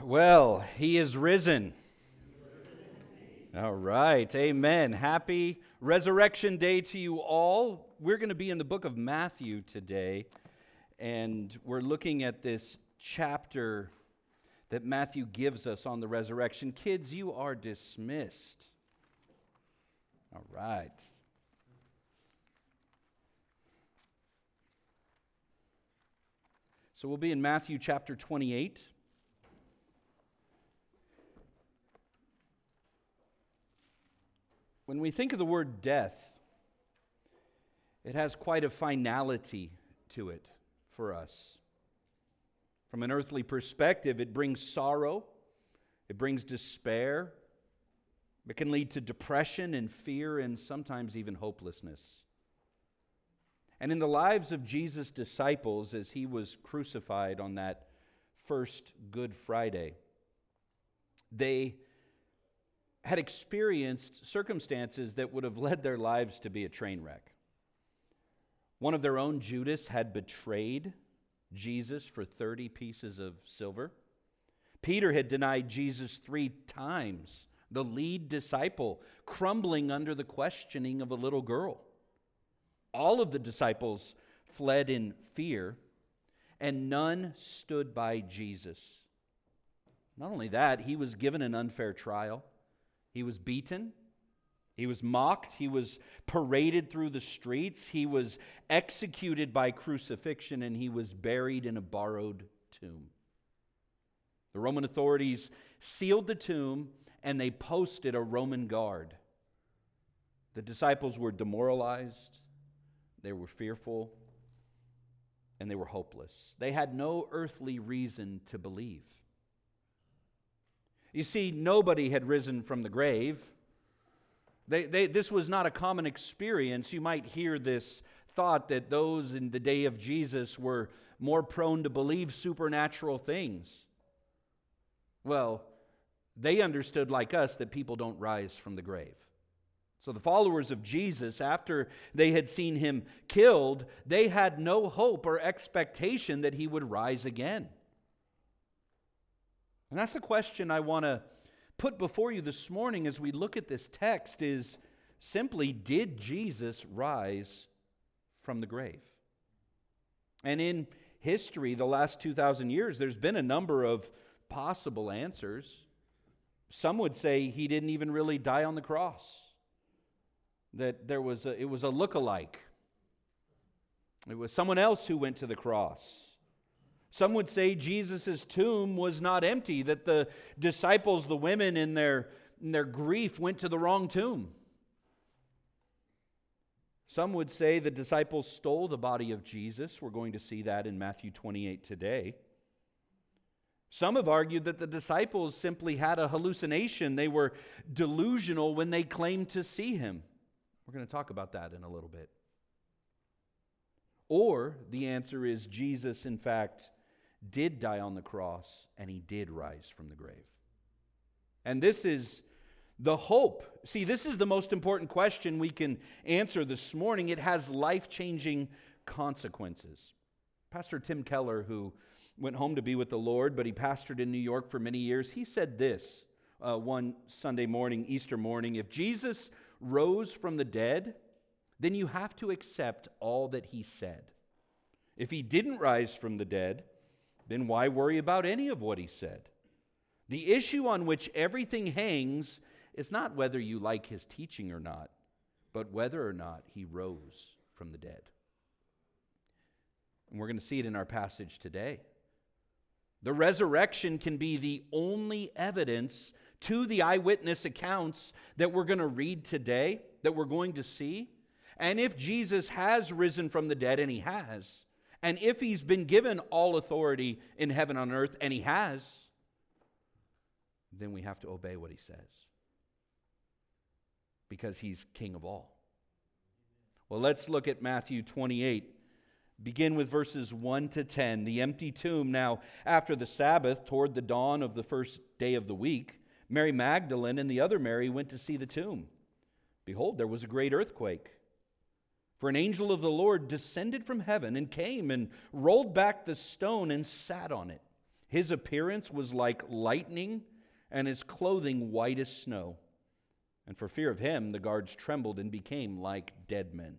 Well, he is risen. All right, amen. Happy Resurrection Day to you all. We're going to be in the book of Matthew today, and we're looking at this chapter that Matthew gives us on the resurrection. Kids, you are dismissed. All right. So we'll be in Matthew chapter 28. When we think of the word death, it has quite a finality to it for us. From an earthly perspective, it brings sorrow, it brings despair, it can lead to depression and fear and sometimes even hopelessness. And in the lives of Jesus' disciples as he was crucified on that first Good Friday, they had experienced circumstances that would have led their lives to be a train wreck. One of their own, Judas, had betrayed Jesus for 30 pieces of silver. Peter had denied Jesus 3 times, the lead disciple, crumbling under the questioning of a little girl. All of the disciples fled in fear, and none stood by Jesus. Not only that, he was given an unfair trial. He was beaten, he was mocked, he was paraded through the streets, he was executed by crucifixion, and he was buried in a borrowed tomb. The Roman authorities sealed the tomb, and they posted a Roman guard. The disciples were demoralized, they were fearful, and they were hopeless. They had no earthly reason to believe. You see, nobody had risen from the grave. This was not a common experience. You might hear this thought that those in the day of Jesus were more prone to believe supernatural things. Well, they understood, like us, that people don't rise from the grave. So the followers of Jesus, after they had seen him killed, they had no hope or expectation that he would rise again. And that's the question I want to put before you this morning as we look at this text is simply, did Jesus rise from the grave? And in history, the last 2,000 years, there's been a number of possible answers. Some would say he didn't even really die on the cross, that it was a look-alike. It was someone else who went to the cross. Some would say Jesus' tomb was not empty, that the disciples, the women in their grief, went to the wrong tomb. Some would say the disciples stole the body of Jesus. We're going to see that in Matthew 28 today. Some have argued that the disciples simply had a hallucination. They were delusional when they claimed to see him. We're going to talk about that in a little bit. Or the answer is Jesus, in fact, did die on the cross, and he did rise from the grave. And this is the hope. See, this is the most important question we can answer this morning. It has life-changing consequences. Pastor Tim Keller, who went home to be with the Lord, but he pastored in New York for many years, he said this one Sunday morning, Easter morning: if Jesus rose from the dead, then you have to accept all that he said. If he didn't rise from the dead, then why worry about any of what he said? The issue on which everything hangs is not whether you like his teaching or not, but whether or not he rose from the dead. And we're going to see it in our passage today. The resurrection can be the only evidence to the eyewitness accounts that we're going to read today, that we're going to see. And if Jesus has risen from the dead, and he has, and if he's been given all authority in heaven and on earth, and he has, then we have to obey what he says, because he's king of all. Well, let's look at Matthew 28. Begin with verses 1 to 10. The empty tomb. Now, after the Sabbath, toward the dawn of the first day of the week, Mary Magdalene and the other Mary went to see the tomb. Behold, there was a great earthquake. For an angel of the Lord descended from heaven and came and rolled back the stone and sat on it. His appearance was like lightning, and his clothing white as snow. And for fear of him, the guards trembled and became like dead men.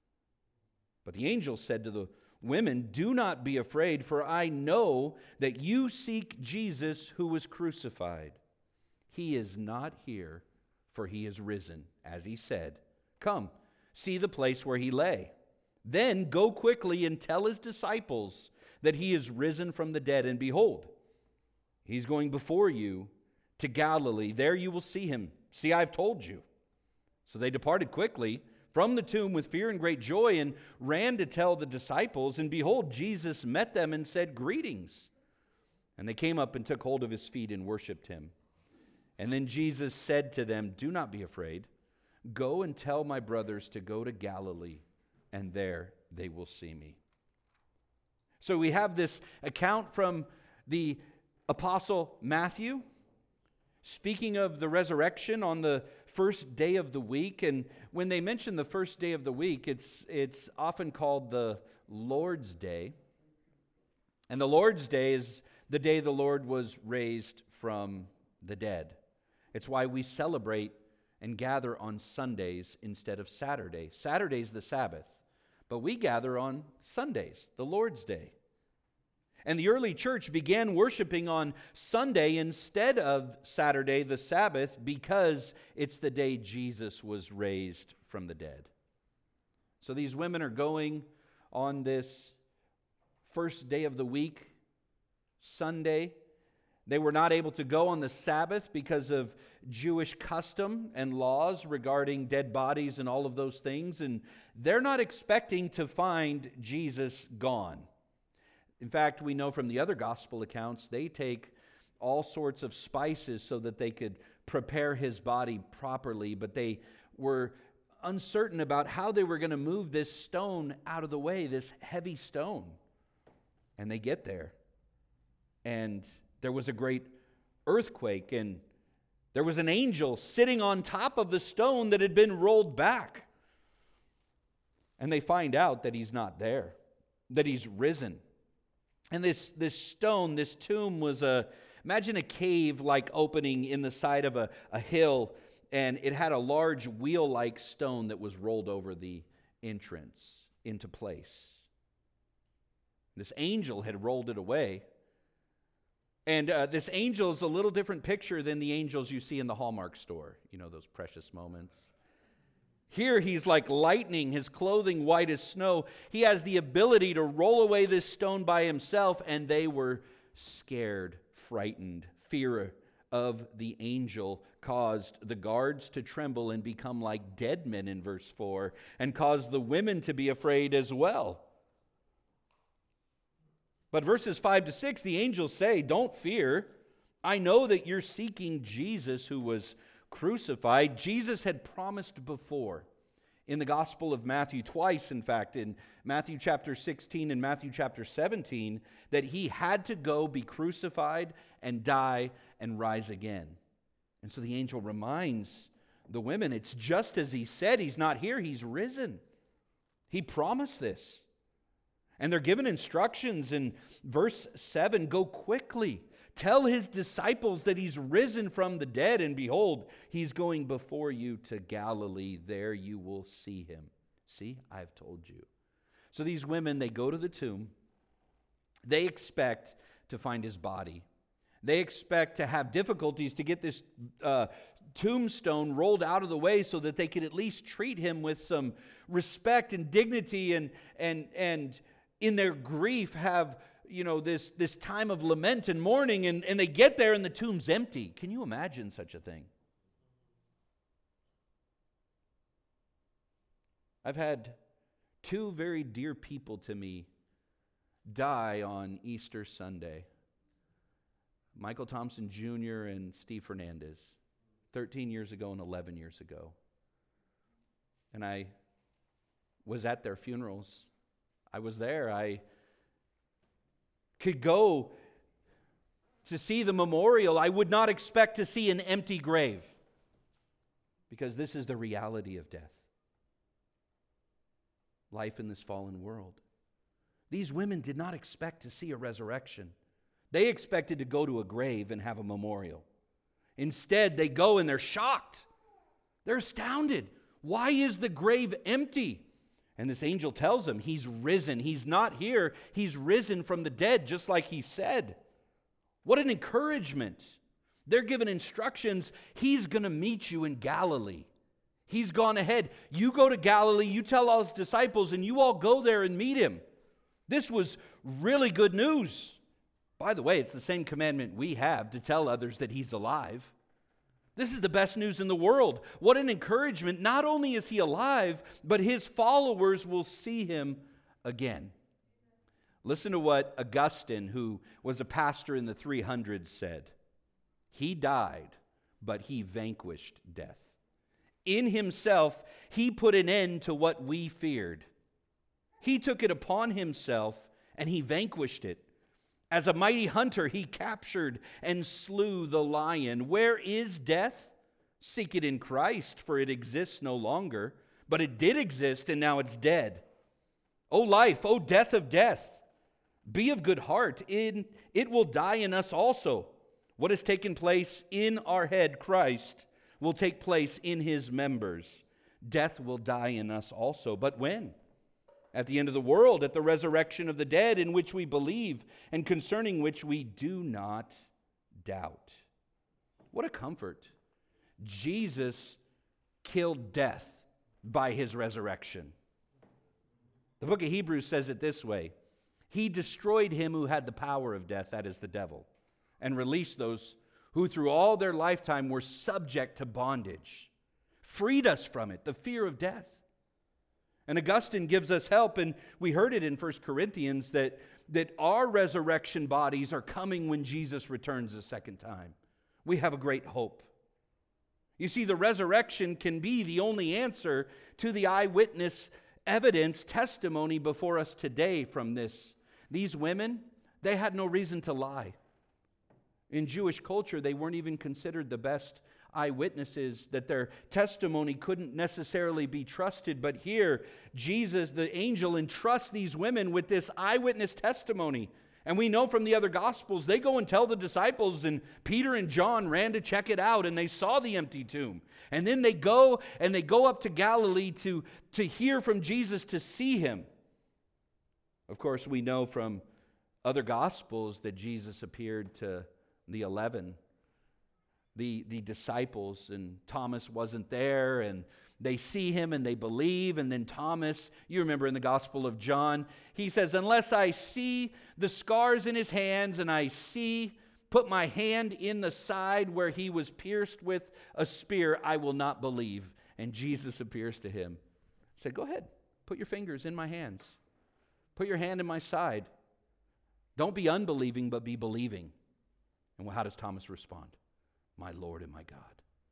But the angel said to the women, "Do not be afraid, for I know that you seek Jesus who was crucified. He is not here, for he is risen, as he said. Come, see the place where he lay. Then go quickly and tell his disciples that he is risen from the dead, and behold, he's going before you to Galilee. There you will see him. See, I've told you." So they departed quickly from the tomb with fear and great joy and ran to tell the disciples. And behold, Jesus met them and said, "Greetings." And they came up and took hold of his feet and worshipped him. And then Jesus said to them, "Do not be afraid. Go and tell my brothers to go to Galilee, and there they will see me." So we have this account from the Apostle Matthew, speaking of the resurrection on the first day of the week. And when they mention the first day of the week, it's often called the Lord's Day. And the Lord's Day is the day the Lord was raised from the dead. It's why we celebrate and gather on Sundays instead of Saturday. Saturday's the Sabbath, but we gather on Sundays, the Lord's Day. And the early church began worshiping on Sunday instead of Saturday, the Sabbath, because it's the day Jesus was raised from the dead. So these women are going on this first day of the week, Sunday. They were not able to go on the Sabbath because of Jewish custom and laws regarding dead bodies and all of those things. And they're not expecting to find Jesus gone. In fact, we know from the other gospel accounts, they take all sorts of spices so that they could prepare his body properly, but they were uncertain about how they were going to move this stone out of the way, this heavy stone. And they get there, and there was a great earthquake, and there was an angel sitting on top of the stone that had been rolled back. And they find out that he's not there, that he's risen. And this stone, this tomb was imagine a cave-like opening in the side of a hill, and it had a large wheel-like stone that was rolled over the entrance into place. This angel had rolled it away. And this angel is a little different picture than the angels you see in the Hallmark store. You know, those precious moments. Here he's like lightning, his clothing white as snow. He has the ability to roll away this stone by himself, and they were scared, frightened. Fear of the angel caused the guards to tremble and become like dead men in verse 4, and caused the women to be afraid as well. But verses 5 to 6, the angels say, "Don't fear. I know that you're seeking Jesus who was crucified." Jesus had promised before in the Gospel of Matthew, twice in fact, in Matthew chapter 16 and Matthew chapter 17, that he had to go be crucified and die and rise again. And so the angel reminds the women, it's just as he said. He's not here, he's risen. He promised this. And they're given instructions in verse 7, "Go quickly. Tell his disciples that he's risen from the dead, and behold, he's going before you to Galilee. There you will see him." See, I've told you. So these women, they go to the tomb. They expect to find his body. They expect to have difficulties to get this tombstone rolled out of the way so that they could at least treat him with some respect and dignity, and in their grief have, you know, this time of lament and mourning, and they get there and the tomb's empty. Can you imagine such a thing? I've had two very dear people to me die on Easter Sunday. Michael Thompson Jr. and Steve Hernandez, 13 years ago and 11 years ago. And I was at their funerals. I was there. I could go to see the memorial. I would not expect to see an empty grave, because this is the reality of death. Life in this fallen world. These women did not expect to see a resurrection. They expected to go to a grave and have a memorial. Instead, they go and they're shocked. They're astounded. Why is the grave empty? And this angel tells them he's risen. He's not here. He's risen from the dead, just like he said. What an encouragement. They're given instructions. He's going to meet you in Galilee. He's gone ahead. You go to Galilee, you tell all his disciples, and you all go there and meet him. This was really good news. By the way, it's the same commandment we have to tell others that he's alive. This is the best news in the world. What an encouragement. Not only is he alive, but his followers will see him again. Listen to what Augustine, who was a pastor in the 300s, said. He died, but he vanquished death. In himself, he put an end to what we feared. He took it upon himself, and he vanquished it. As a mighty hunter, he captured and slew the lion. Where is death? Seek it in Christ, for it exists no longer. But it did exist, and now it's dead. O life, O death of death, be of good heart. It will die in us also. What has taken place in our head, Christ, will take place in his members. Death will die in us also. But when? At the end of the world, at the resurrection of the dead, in which we believe, and concerning which we do not doubt. What a comfort. Jesus killed death by his resurrection. The book of Hebrews says it this way. He destroyed him who had the power of death, that is the devil, and released those who through all their lifetime were subject to bondage. Freed us from it, the fear of death. And Augustine gives us help, and we heard it in 1 Corinthians that our resurrection bodies are coming when Jesus returns a second time. We have a great hope. You see, the resurrection can be the only answer to the eyewitness evidence testimony before us today from this. These women, they had no reason to lie. In Jewish culture, they weren't even considered the best eyewitnesses, that their testimony couldn't necessarily be trusted. But here, Jesus, the angel, entrusts these women with this eyewitness testimony. And we know from the other Gospels, they go and tell the disciples, and Peter and John ran to check it out, and they saw the empty tomb. And then they go up to Galilee to hear from Jesus, to see him. Of course, we know from other Gospels that Jesus appeared to the 11, the disciples, and Thomas wasn't there, and they see him and they believe. And then Thomas, you remember in the Gospel of John, he says, unless I see the scars in his hands and put my hand in the side where he was pierced with a spear, I will not believe. And Jesus appears to him. He said, go ahead, put your fingers in my hands. Put your hand in my side. Don't be unbelieving, but be believing. And how does Thomas respond? My Lord and my God.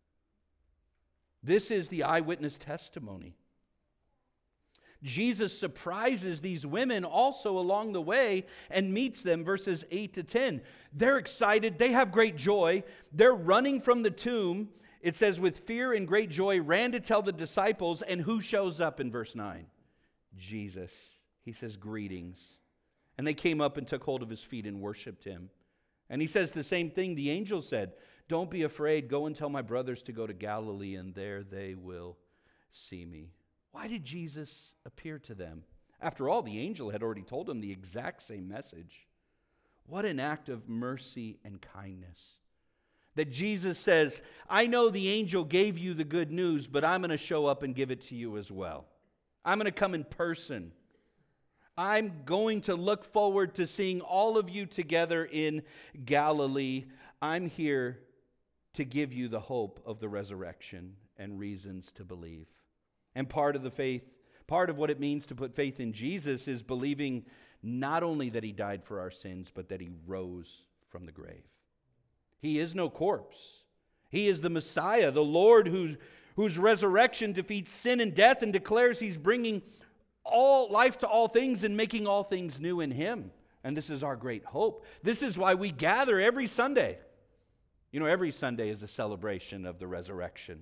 This is the eyewitness testimony. Jesus surprises these women also along the way and meets them, verses 8 to 10. They're excited. They have great joy. They're running from the tomb. It says, with fear and great joy, ran to tell the disciples. And who shows up in verse 9? Jesus. He says, greetings. And they came up and took hold of his feet and worshiped him. And he says the same thing the angel said. Don't be afraid. Go and tell my brothers to go to Galilee, and there they will see me. Why did Jesus appear to them? After all, the angel had already told them the exact same message. What an act of mercy and kindness. That Jesus says, I know the angel gave you the good news, but I'm going to show up and give it to you as well. I'm going to come in person. I'm going to look forward to seeing all of you together in Galilee. I'm here to give you the hope of the resurrection and reasons to believe. And part of the faith, part of what it means to put faith in Jesus is believing not only that he died for our sins, but that he rose from the grave. He is no corpse. He is the Messiah, the Lord whose resurrection defeats sin and death and declares he's bringing all life to all things and making all things new in him. And this is our great hope. This is why we gather every Sunday. You know, every Sunday is a celebration of the resurrection.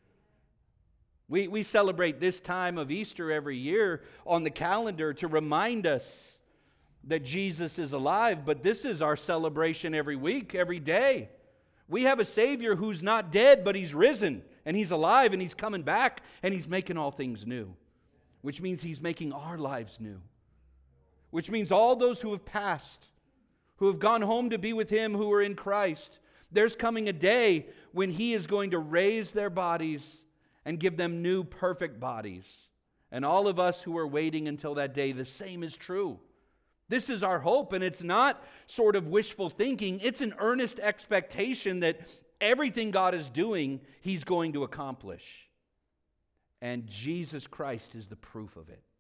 We celebrate this time of Easter every year on the calendar to remind us that Jesus is alive, but this is our celebration every week, every day. We have a Savior who's not dead, but He's risen, and He's alive, and He's coming back, and He's making all things new, which means He's making our lives new, which means all those who have passed, who have gone home to be with Him, who are in Christ, there's coming a day when He is going to raise their bodies and give them new, perfect bodies. And all of us who are waiting until that day, the same is true. This is our hope, and it's not sort of wishful thinking. It's an earnest expectation that everything God is doing, He's going to accomplish. And Jesus Christ is the proof of it.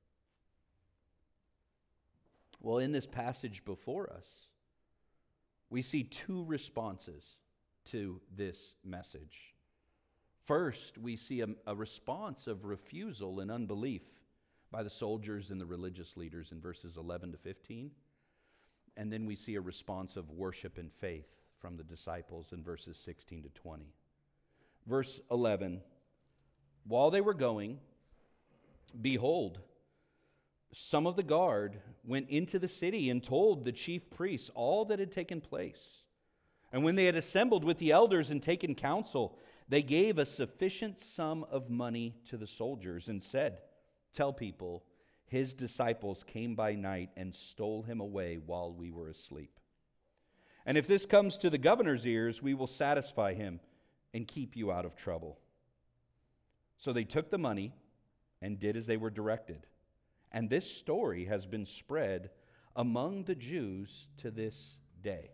Well, in this passage before us, we see two responses to this message. First, we see a response of refusal and unbelief by the soldiers and the religious leaders in verses 11 to 15. And then we see a response of worship and faith from the disciples in verses 16 to 20. Verse 11, while they were going, behold, some of the guard went into the city and told the chief priests all that had taken place. And when they had assembled with the elders and taken counsel, they gave a sufficient sum of money to the soldiers and said, tell people, his disciples came by night and stole him away while we were asleep. And if this comes to the governor's ears, we will satisfy him and keep you out of trouble. So they took the money and did as they were directed. And this story has been spread among the Jews to this day.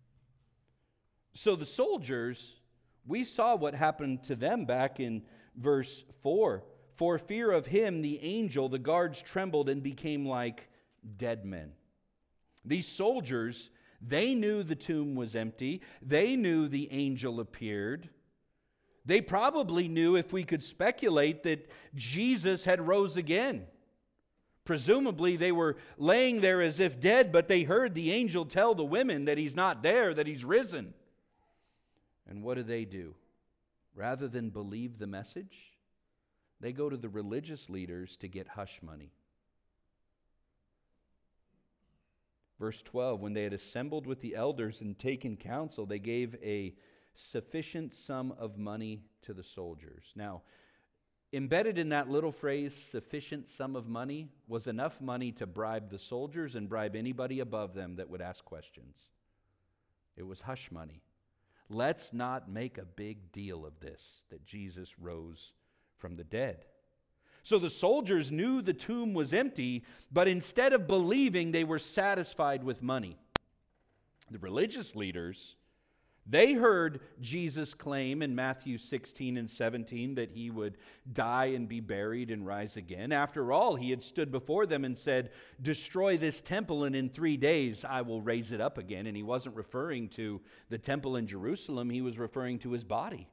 So the soldiers, we saw what happened to them back in verse 4. For fear of him, the angel, the guards trembled and became like dead men. These soldiers, they knew the tomb was empty. They knew the angel appeared. They probably knew, if we could speculate, that Jesus had rose again. Presumably, they were laying there as if dead, but they heard the angel tell the women that He's not there, that He's risen. And what do? Rather than believe the message, they go to the religious leaders to get hush money. Verse 12, when they had assembled with the elders and taken counsel, they gave a sufficient sum of money to the soldiers. Now, embedded in that little phrase, sufficient sum of money, was enough money to bribe the soldiers and bribe anybody above them that would ask questions. It was hush money. Let's not make a big deal of this, that Jesus rose from the dead. So the soldiers knew the tomb was empty, but instead of believing, they were satisfied with money. The religious leaders, they heard Jesus claim in Matthew 16 and 17 that He would die and be buried and rise again. After all, He had stood before them and said, destroy this temple and in 3 days I will raise it up again. And He wasn't referring to the temple in Jerusalem, He was referring to His body.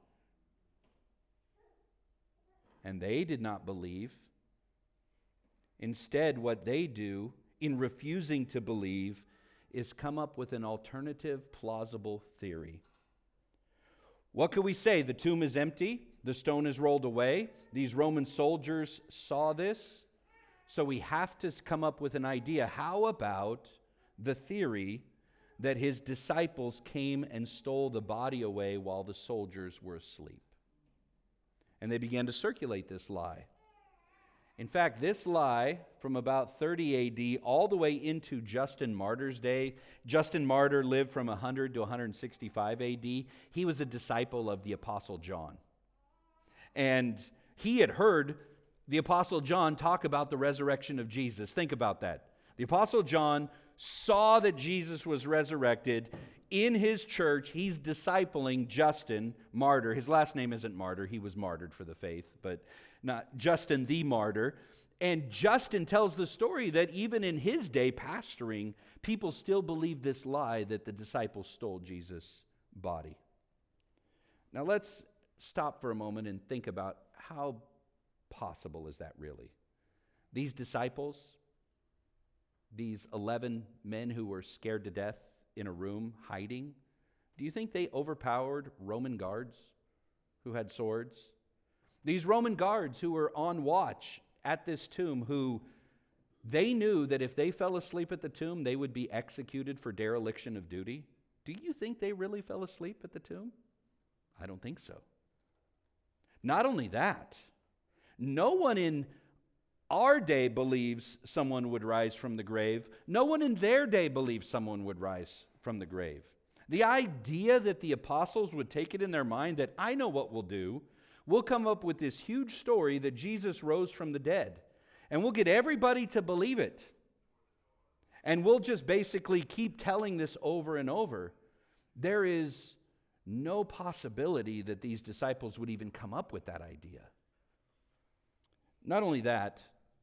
And they did not believe. Instead, what they do in refusing to believe is come up with an alternative, plausible theory. What could we say? The tomb is empty. The stone is rolled away. These Roman soldiers saw this. So we have to come up with an idea. How about the theory that His disciples came and stole the body away while the soldiers were asleep? And they began to circulate this lie. In fact, this lie from about 30 A.D. all the way into Justin Martyr's day. Justin Martyr lived from 100 to 165 A.D. He was a disciple of the Apostle John. And he had heard the Apostle John talk about the resurrection of Jesus. Think about that. The Apostle John saw that Jesus was resurrected. In his church, he's discipling Justin Martyr. His last name isn't Martyr. He was martyred for the faith, but not Justin the Martyr. And Justin tells the story that even in his day pastoring, people still believed this lie that the disciples stole Jesus' body. Now let's stop for a moment and think about how possible is that really? These disciples, these 11 men who were scared to death in a room hiding, do you think they overpowered Roman guards who had swords? These Roman guards who were on watch at this tomb, who They knew that if they fell asleep at the tomb, they would be executed for dereliction of duty. Do you think they really fell asleep at the tomb? I don't think so. Not only that, no one in our day believes someone would rise from the grave. No one in their day believes someone would rise from the grave. The idea that the apostles would take it in their mind that I know what we'll do, we'll come up with this huge story that Jesus rose from the dead. And we'll get everybody to believe it. And we'll just basically keep telling this over and over. There is no possibility that these disciples would even come up with that idea. Not only that,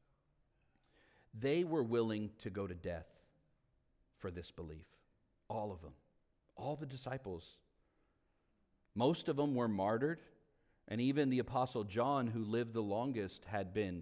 they were willing to go to death for this belief. All of them. All the disciples. Most of them were martyred. And even the Apostle John, who lived the longest, had been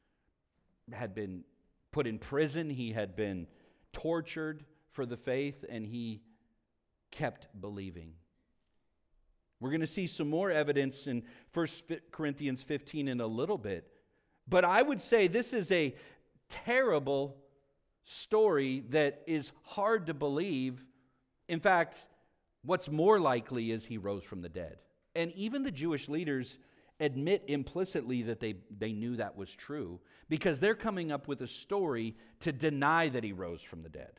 put in prison. He had been tortured for the faith, and he kept believing. We're going to see some more evidence in 1 Corinthians 15 in a little bit. But I would say this is a terrible story that is hard to believe. In fact, what's more likely is he rose from the dead. And even the Jewish leaders admit implicitly that they knew that was true, because they're coming up with a story to deny that he rose from the dead.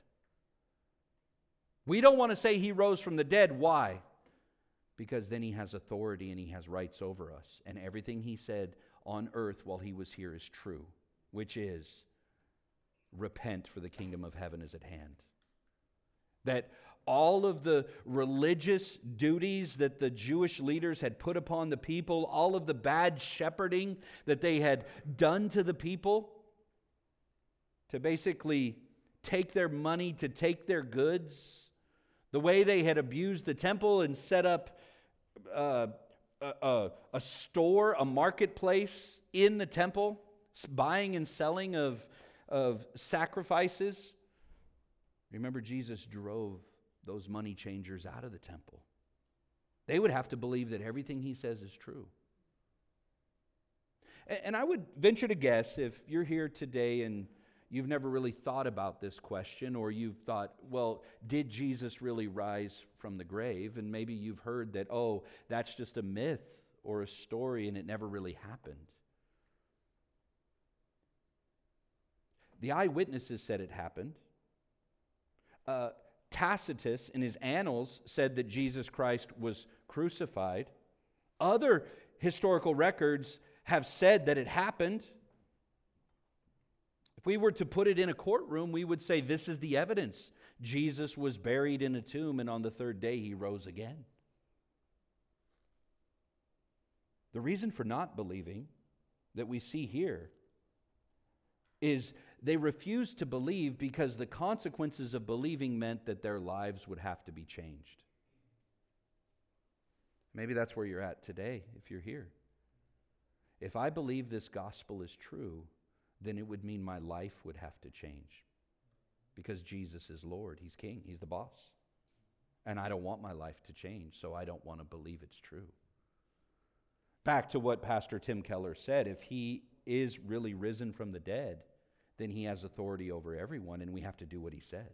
We don't want to say he rose from the dead. Why? Because then he has authority and he has rights over us. And everything he said on earth while he was here is true, which is, repent, for the kingdom of heaven is at hand. That all of the religious duties that the Jewish leaders had put upon the people, all of the bad shepherding that they had done to the people, to basically take their money, to take their goods, the way they had abused the temple and set up a store, a marketplace in the temple, buying and selling of sacrifices. Remember, Jesus drove those money changers out of the temple. They would have to believe that everything he says is true. And I would venture to guess, if you're here today and you've never really thought about this question, or you've thought, well, did Jesus really rise from the grave? And maybe you've heard that, oh, that's just a myth or a story and it never really happened. The eyewitnesses said it happened. Tacitus, in his annals, said that Jesus Christ was crucified. Other historical records have said that it happened. If we were to put it in a courtroom, we would say this is the evidence. Jesus was buried in a tomb, and on the third day he rose again. The reason for not believing that we see here is they refused to believe because the consequences of believing meant that their lives would have to be changed. Maybe that's where you're at today if you're here. If I believe this gospel is true, then it would mean my life would have to change. Because Jesus is Lord, he's king, he's the boss. And I don't want my life to change, so I don't want to believe it's true. Back to what Pastor Tim Keller said, if he is really risen from the dead, then he has authority over everyone, and we have to do what he says.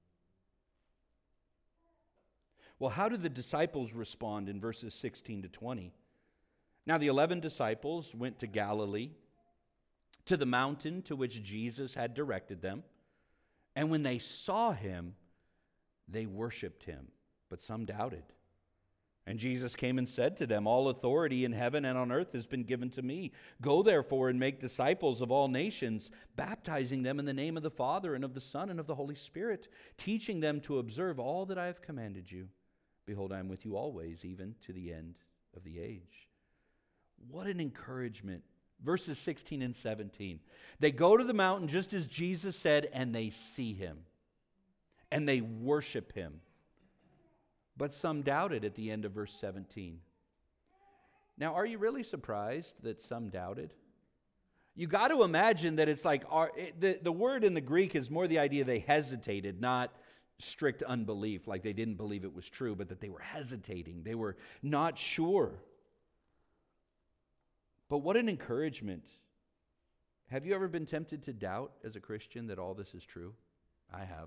Well, how do the disciples respond in verses 16 to 20? Now the 11 disciples went to Galilee, to the mountain to which Jesus had directed them. And when they saw him, they worshiped him, but some doubted. And Jesus came and said to them, all authority in heaven and on earth has been given to me. Go therefore and make disciples of all nations, baptizing them in the name of the Father and of the Son and of the Holy Spirit, teaching them to observe all that I have commanded you. Behold, I am with you always, even to the end of the age. What an encouragement. Verses 16 and 17. They go to the mountain just as Jesus said, and they see him. And they worship him. But some doubted at the end of verse 17. Now, are you really surprised that some doubted? You got to imagine that it's like, the word in the Greek is more the idea they hesitated, not strict unbelief, like they didn't believe it was true, but that they were hesitating. They were not sure. But what an encouragement. Have you ever been tempted to doubt as a Christian that all this is true? I have.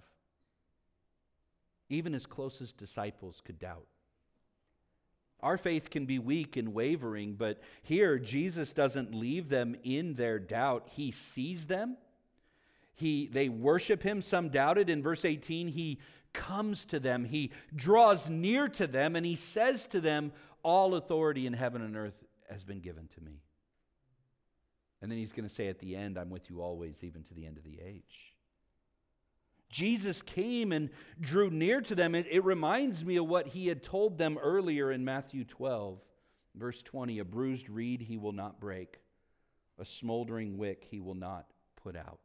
Even his closest disciples could doubt. Our faith can be weak and wavering, but here Jesus doesn't leave them in their doubt. He sees them. They worship him. Some doubted. In verse 18, he comes to them. He draws near to them, and he says to them, all authority in heaven and earth has been given to me. And then he's going to say at the end, I'm with you always, even to the end of the age. Jesus came and drew near to them. It reminds me of what he had told them earlier in Matthew 12, verse 20. A bruised reed he will not break. A smoldering wick he will not put out.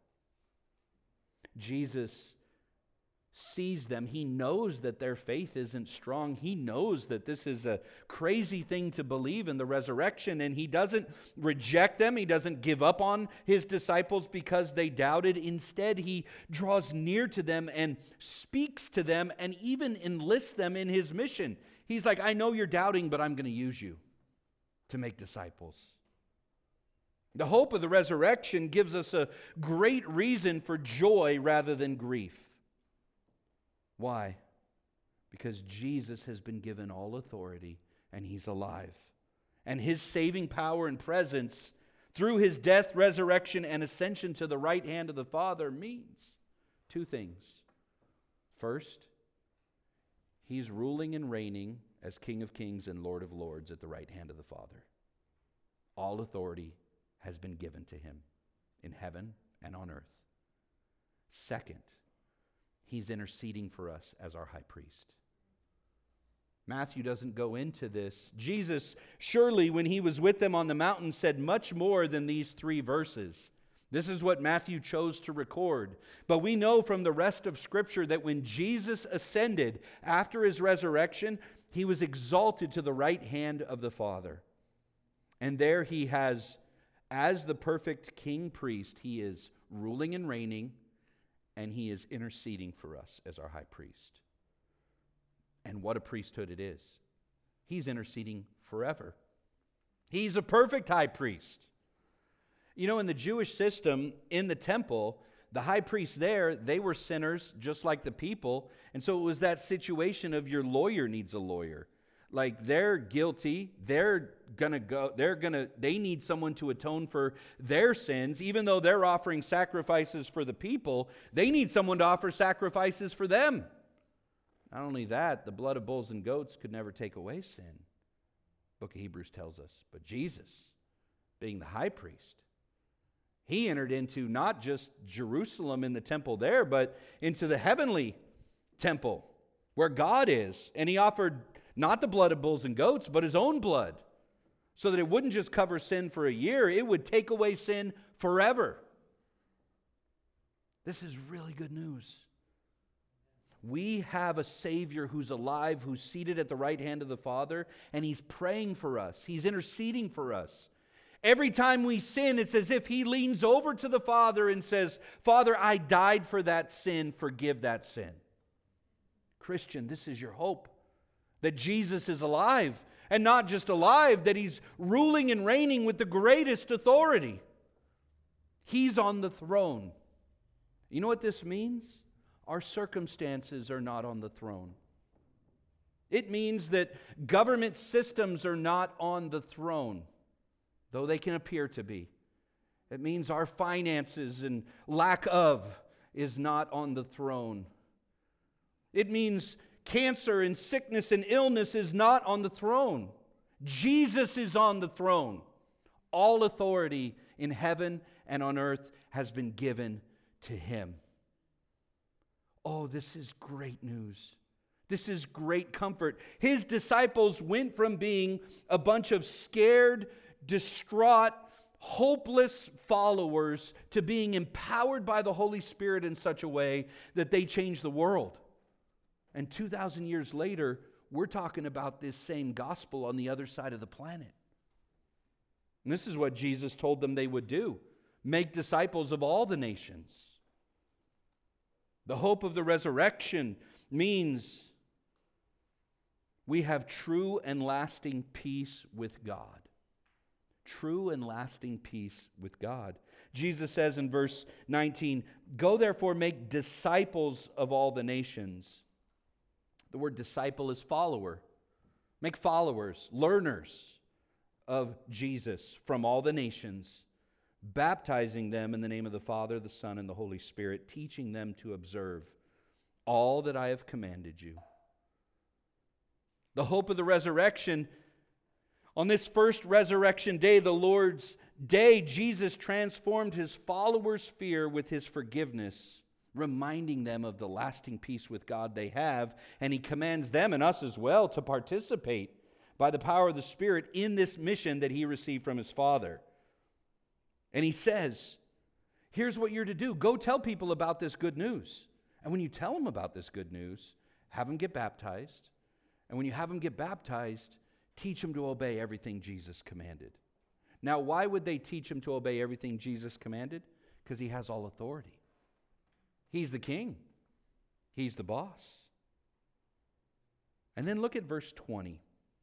Jesus sees them. He knows that their faith isn't strong. He knows that this is a crazy thing to believe in the resurrection, and he doesn't reject them. He doesn't give up on his disciples because they doubted. Instead, he draws near to them and speaks to them and even enlists them in his mission. He's like, I know you're doubting, but I'm going to use you to make disciples. The hope of the resurrection gives us a great reason for joy rather than grief. Why? Because Jesus has been given all authority and he's alive. And his saving power and presence through his death, resurrection, and ascension to the right hand of the Father means two things. First, he's ruling and reigning as King of Kings and Lord of Lords at the right hand of the Father. All authority has been given to him in heaven and on earth. Second, he's interceding for us as our high priest. Matthew doesn't go into this. Jesus, surely when he was with them on the mountain, said much more than these 3 verses. This is what Matthew chose to record. But we know from the rest of Scripture that when Jesus ascended after his resurrection, he was exalted to the right hand of the Father. And there he has, as the perfect king priest, he is ruling and reigning, and he is interceding for us as our high priest. And what a priesthood it is. He's interceding forever. He's a perfect high priest. You know, in the Jewish system, in the temple, the high priests there, they were sinners just like the people. And so it was that situation of your lawyer needs a lawyer. Like they're guilty, they need someone to atone for their sins. Even though they're offering sacrifices for the people, they need someone to offer sacrifices for them. Not only that, the blood of bulls and goats could never take away sin. The book of Hebrews tells us. But Jesus, being the high priest, he entered into not just Jerusalem in the temple there, but into the heavenly temple where God is. And he offered not the blood of bulls and goats, but his own blood, so that it wouldn't just cover sin for a year, it would take away sin forever. This is really good news. We have a Savior who's alive, who's seated at the right hand of the Father, and he's praying for us. He's interceding for us. Every time we sin, it's as if he leans over to the Father and says, Father, I died for that sin, forgive that sin. Christian, this is your hope. That Jesus is alive, and not just alive, that he's ruling and reigning with the greatest authority. He's on the throne. You know what this means? Our circumstances are not on the throne. It means that government systems are not on the throne, though they can appear to be. It means our finances and lack of is not on the throne. It means cancer and sickness and illness is not on the throne. Jesus is on the throne. All authority in heaven and on earth has been given to him. Oh, this is great news. This is great comfort. His disciples went from being a bunch of scared, distraught, hopeless followers to being empowered by the Holy Spirit in such a way that they changed the world. And 2,000 years later, we're talking about this same gospel on the other side of the planet. And this is what Jesus told them they would do: make disciples of all the nations. The hope of the resurrection means we have true and lasting peace with God. true and lasting peace with God. Jesus says in verse 19, "Go therefore make disciples of all the nations." The word disciple is follower. Make followers, learners of Jesus from all the nations, baptizing them in the name of the Father, the Son, and the Holy Spirit, teaching them to observe all that I have commanded you. The hope of the resurrection. On this first resurrection day, the Lord's day, Jesus transformed his followers' fear with his forgiveness, reminding them of the lasting peace with God they have, and he commands them and us as well to participate by the power of the Spirit in this mission that he received from his Father. And he says, here's what you're to do. Go tell people about this good news. And when you tell them about this good news, have them get baptized. And when you have them get baptized, teach them to obey everything Jesus commanded. Now, why would they teach them to obey everything Jesus commanded? Because he has all authority. He's the king. He's the boss. And then look at verse 20.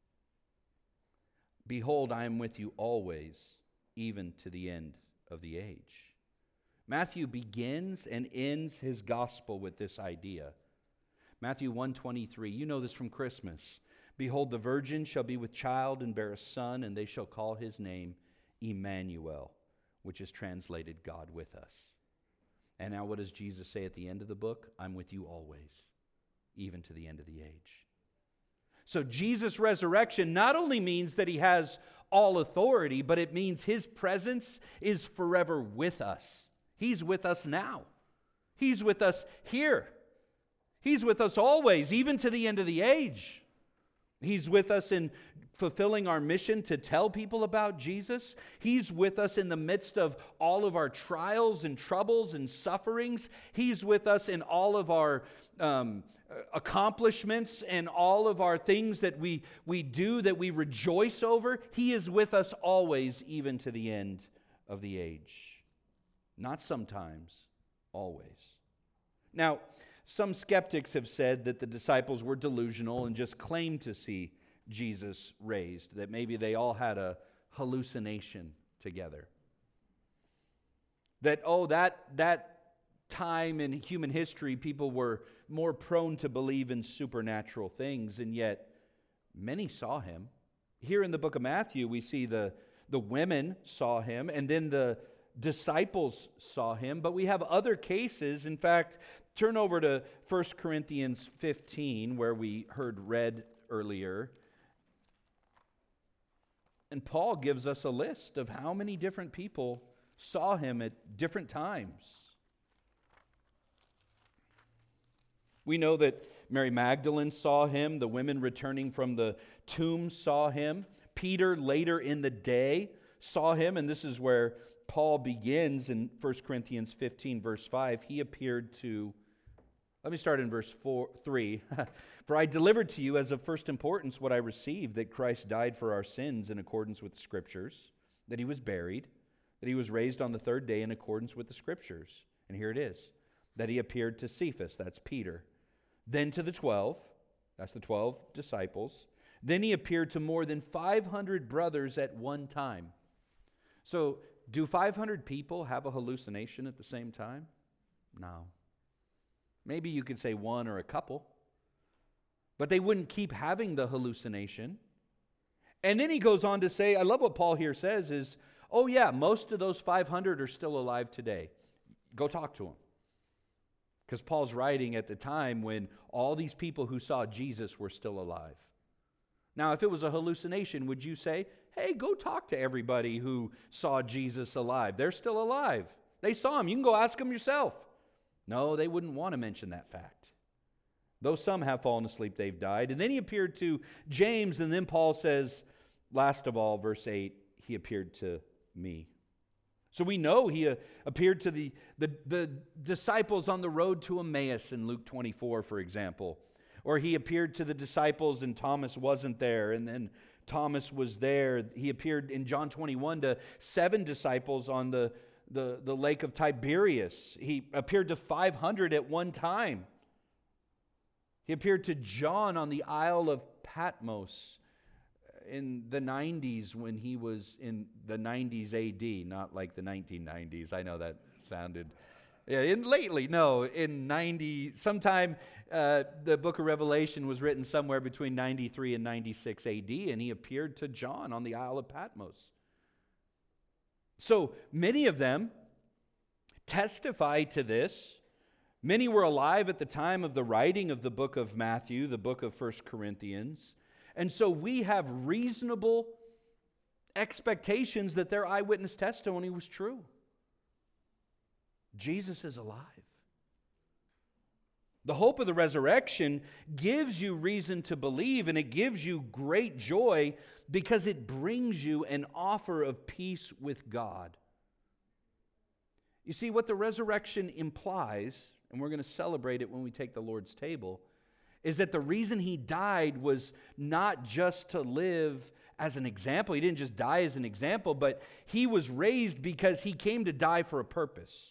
"Behold, I am with you always, even to the end of the age." Matthew begins and ends his gospel with this idea. Matthew 1:23, you know this from Christmas. "Behold, the virgin shall be with child and bear a son, and they shall call his name Emmanuel," which is translated God with us. And now what does Jesus say at the end of the book? "I'm with you always, even to the end of the age." So Jesus' resurrection not only means that he has all authority, but it means his presence is forever with us. He's with us now. He's with us here. He's with us always, even to the end of the age. He's with us in fulfilling our mission to tell people about Jesus. He's with us in the midst of all of our trials and troubles and sufferings. He's with us in all of our accomplishments and all of our things that we do, that we rejoice over. He is with us always, even to the end of the age. Not sometimes, always. Now, some skeptics have said that the disciples were delusional and just claimed to see Jesus raised, that maybe they all had a hallucination together. That time in human history, people were more prone to believe in supernatural things, and yet many saw him. Here in the book of Matthew, we see the women saw him, and then the disciples saw him, but we have other cases. In fact, turn over to 1 Corinthians 15, where we heard read earlier. And Paul gives us a list of how many different people saw him at different times. We know that Mary Magdalene saw him. The women returning from the tomb saw him. Peter, later in the day, saw him. And this is where Paul begins in 1 Corinthians 15, verse 5. He appeared to, let me start in verse 3. "For I delivered to you as of first importance what I received, that Christ died for our sins in accordance with the Scriptures, that he was buried, that he was raised on the third day in accordance with the Scriptures." And here it is. "That he appeared to Cephas," that's Peter. "Then to the 12, that's the 12 disciples. Then he appeared to more than 500 brothers at one time." So, do 500 people have a hallucination at the same time? No. Maybe you could say one or a couple. But they wouldn't keep having the hallucination. And then he goes on to say, I love what Paul here says is, oh yeah, most of those 500 are still alive today. Go talk to them. Because Paul's writing at the time when all these people who saw Jesus were still alive. Now, if it was a hallucination, would you say, hey, go talk to everybody who saw Jesus alive? They're still alive. They saw him. You can go ask them yourself. No, they wouldn't want to mention that fact. Though some have fallen asleep, they've died. And then he appeared to James, and then Paul says, last of all, verse 8, he appeared to me. So we know he appeared to the disciples on the road to Emmaus in Luke 24, for example. Or he appeared to the disciples and Thomas wasn't there, and then Thomas was there. He appeared in John 21 to 7 disciples on the lake of Tiberias. He appeared to 500 at one time. He appeared to John on the Isle of Patmos. in the 90s when he was in the 90s AD, not like the 1990s. I know that sounded... Yeah, in 90, sometime the book of Revelation was written somewhere between 93 and 96 AD, and he appeared to John on the Isle of Patmos. So many of them testify to this. Many were alive at the time of the writing of the book of Matthew, the book of 1 Corinthians. And so we have reasonable expectations that their eyewitness testimony was true. Jesus is alive. The hope of the resurrection gives you reason to believe, and it gives you great joy because it brings you an offer of peace with God. You see, what the resurrection implies, and we're going to celebrate it when we take the Lord's table, is that the reason he died was not just to live as an example. He didn't just die as an example, but he was raised because he came to die for a purpose.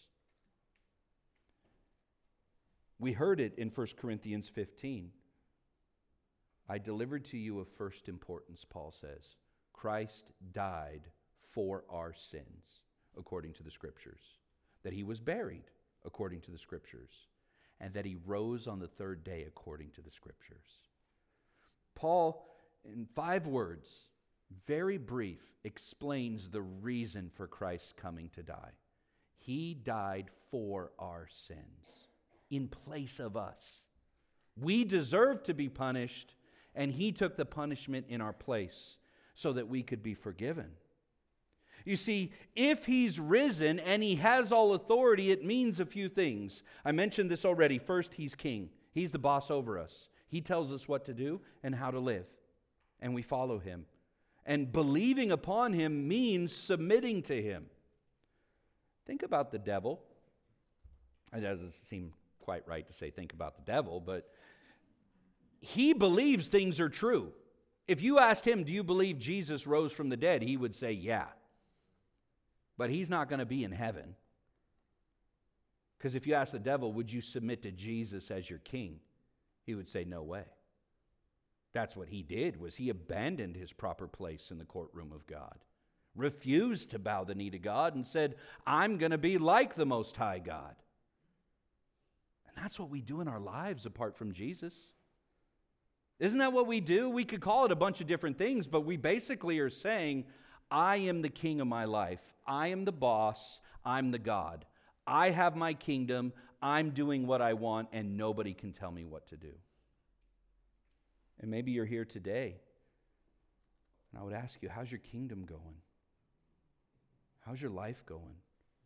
We heard it in 1 Corinthians 15. I delivered to you of first importance, Paul says. Christ died for our sins, according to the Scriptures. That he was buried, according to the Scriptures. And that he rose on the third day, according to the Scriptures. Paul, in 5 words, very brief, explains the reason for Christ's coming to die. He died for our sins. In place of us. We deserve to be punished, and he took the punishment in our place so that we could be forgiven. You see, if he's risen and he has all authority, it means a few things. I mentioned this already. First, he's king. He's the boss over us. He tells us what to do and how to live, and we follow him. And believing upon him means submitting to him. Think about the devil. It doesn't seem quite right to say think about the devil, but he believes things are true. If you asked him, do you believe Jesus rose from the dead? He would say, yeah. But he's not going to be in heaven. Because if you ask the devil, would you submit to Jesus as your king? He would say, no way. That's what he did, was he abandoned his proper place in the courtroom of God. Refused to bow the knee to God and said, I'm going to be like the Most High God. That's what we do in our lives apart from Jesus. Isn't that what we do? We could call it a bunch of different things, but we basically are saying, I am the king of my life. I am the boss. I'm the God. I have my kingdom. I'm doing what I want, and nobody can tell me what to do. And maybe you're here today, and I would ask you, how's your kingdom going? How's your life going?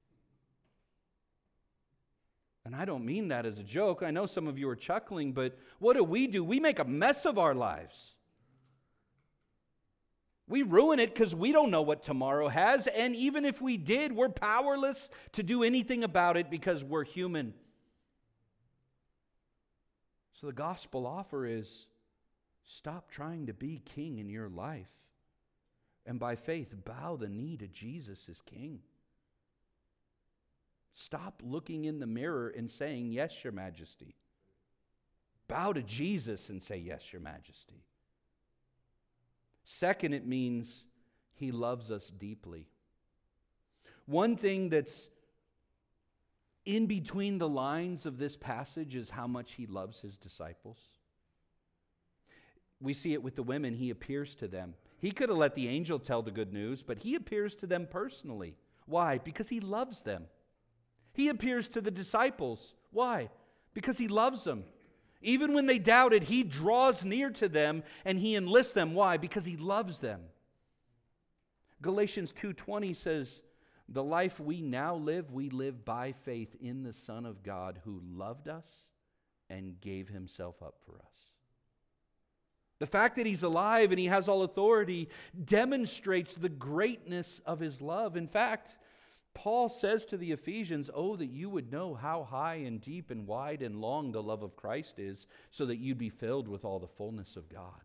And I don't mean that as a joke. I know some of you are chuckling, but what do? We make a mess of our lives. We ruin it because we don't know what tomorrow has, and even if we did, we're powerless to do anything about it because we're human. So the gospel offer is, stop trying to be king in your life, and by faith, bow the knee to Jesus as king. Stop looking in the mirror and saying, yes, your majesty. Bow to Jesus and say, yes, your majesty. Second, it means he loves us deeply. One thing that's in between the lines of this passage is how much he loves his disciples. We see it with the women. He appears to them. He could have let the angel tell the good news, but he appears to them personally. Why? Because he loves them. He appears to the disciples. Why? Because he loves them. Even when they doubted, he draws near to them and he enlists them. Why? Because he loves them. Galatians 2:20 says, the life we now live, we live by faith in the Son of God who loved us and gave himself up for us. The fact that he's alive and he has all authority demonstrates the greatness of his love. In fact, Paul says to the Ephesians, oh, that you would know how high and deep and wide and long the love of Christ is, so that you'd be filled with all the fullness of God.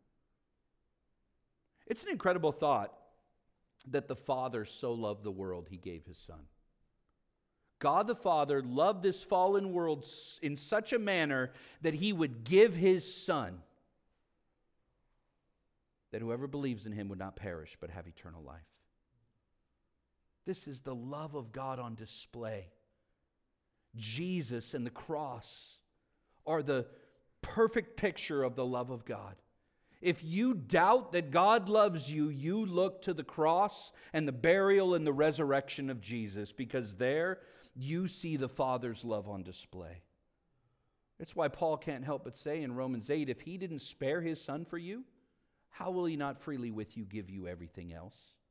It's an incredible thought that the Father so loved the world, he gave his Son. God the Father loved this fallen world in such a manner that he would give his Son, that whoever believes in him would not perish but have eternal life. This is the love of God on display. Jesus and the cross are the perfect picture of the love of God. If you doubt that God loves you, you look to the cross and the burial and the resurrection of Jesus, because there you see the Father's love on display. That's why Paul can't help but say in Romans 8, if he didn't spare his Son for you, how will he not freely with you give you everything else?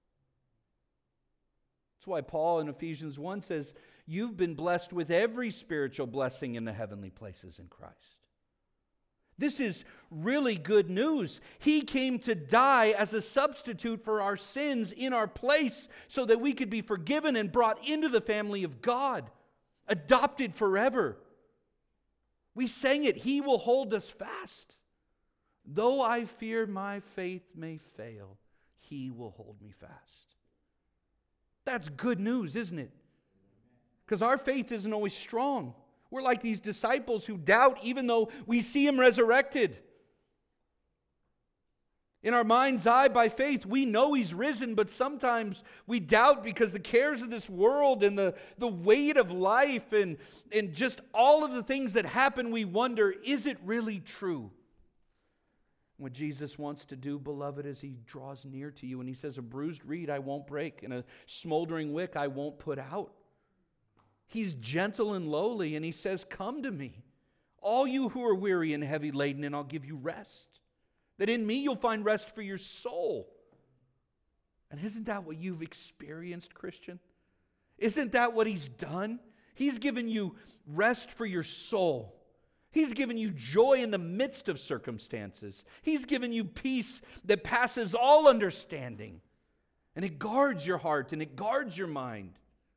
That's why Paul in Ephesians 1 says, you've been blessed with every spiritual blessing in the heavenly places in Christ. This is really good news. He came to die as a substitute for our sins in our place so that we could be forgiven and brought into the family of God, adopted forever. We sang it, He will hold us fast. Though I fear my faith may fail, He will hold me fast. That's good news, isn't it? Because our faith isn't always strong. We're like these disciples who doubt even though we see Him resurrected. In our mind's eye, by faith, we know He's risen, but sometimes we doubt because the cares of this world and the weight of life and just all of the things that happen, we wonder, is it really true? What Jesus wants to do, beloved, is He draws near to you and He says, a bruised reed I won't break, and a smoldering wick I won't put out. He's gentle and lowly, and He says, come to me, all you who are weary and heavy laden, and I'll give you rest. That in me you'll find rest for your soul. And isn't that what you've experienced, Christian? Isn't that what He's done? He's given you rest for your soul. He's given you joy in the midst of circumstances. He's given you peace that passes all understanding. And it guards your heart and it guards your mind.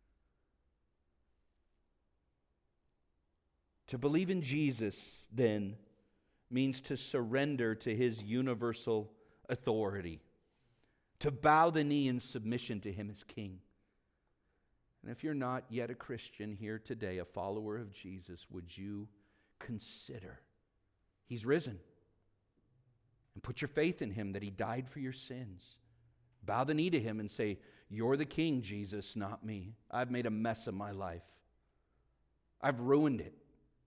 To believe in Jesus, then, means to surrender to His universal authority. To bow the knee in submission to Him as King. And if you're not yet a Christian here today, a follower of Jesus, would you consider He's risen? And put your faith in Him that He died for your sins. Bow the knee to Him and say, you're the King, Jesus, not me. I've made a mess of my life. I've ruined it.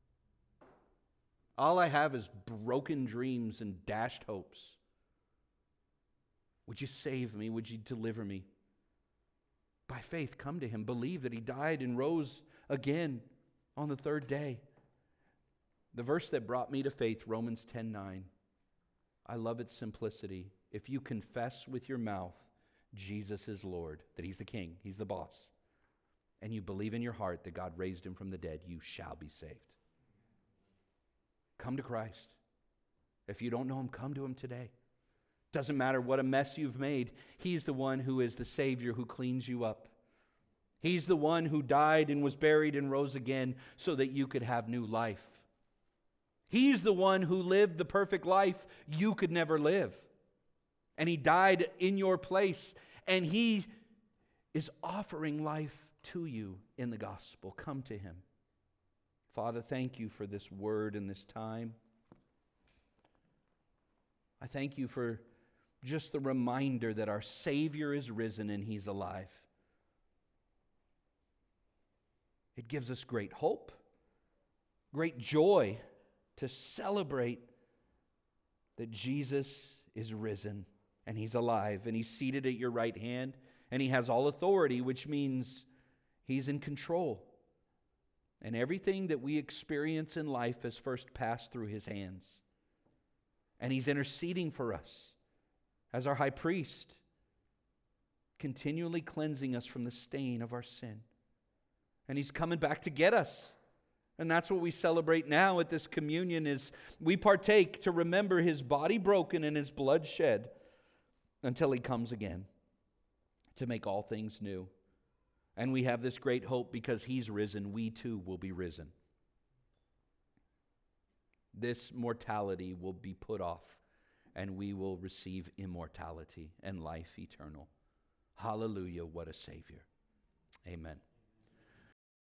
All I have is broken dreams and dashed hopes. Would you save me? Would you deliver me? By faith, come to Him. Believe that He died and rose again on the third day. The verse that brought me to faith, Romans 10:9. I love its simplicity. If you confess with your mouth Jesus is Lord, that He's the King, He's the boss, and you believe in your heart that God raised Him from the dead, you shall be saved. Come to Christ. If you don't know Him, come to Him today. Doesn't matter what a mess you've made. He's the one who is the Savior who cleans you up. He's the one who died and was buried and rose again so that you could have new life. He's the one who lived the perfect life you could never live. And He died in your place. And He is offering life to you in the gospel. Come to Him. Father, thank You for this word and this time. I thank You for just the reminder that our Savior is risen and He's alive. It gives us great hope, great joy to celebrate that Jesus is risen and He's alive and He's seated at Your right hand and He has all authority, which means He's in control. And everything that we experience in life has first passed through His hands. And He's interceding for us as our high priest, continually cleansing us from the stain of our sin. And He's coming back to get us. And that's what we celebrate now at this communion, is we partake to remember His body broken and His blood shed until He comes again to make all things new. And we have this great hope because He's risen, we too will be risen. This mortality will be put off, and we will receive immortality and life eternal. Hallelujah, what a Savior. Amen.